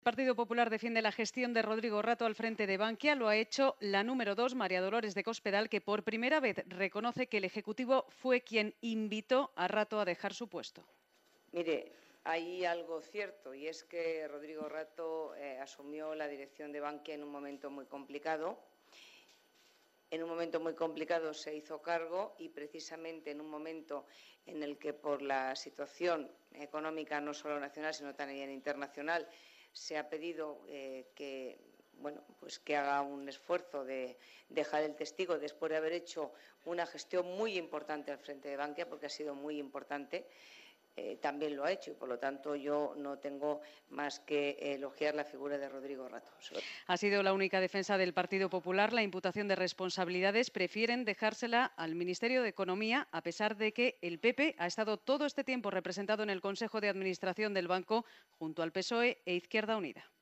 El Partido Popular defiende la gestión de Rodrigo Rato al frente de Bankia. Lo ha hecho la número 2, María Dolores de Cospedal, que por primera vez reconoce que el Ejecutivo fue quien invitó a Rato a dejar su puesto. Mire, hay algo cierto y es que Rodrigo Rato asumió la dirección de Bankia en un momento muy complicado. En un momento muy complicado se hizo cargo y precisamente en un momento en el que por la situación económica no solo nacional sino también internacional se ha pedido que haga un esfuerzo de dejar el testigo después de haber hecho una gestión muy importante al frente de Bankia, porque ha sido muy importante. También lo ha hecho y, por lo tanto, yo no tengo más que elogiar la figura de Rodrigo Rato. Ha sido la única defensa del Partido Popular. La imputación de responsabilidades prefieren dejársela al Ministerio de Economía, a pesar de que el PP ha estado todo este tiempo representado en el Consejo de Administración del banco junto al PSOE e Izquierda Unida.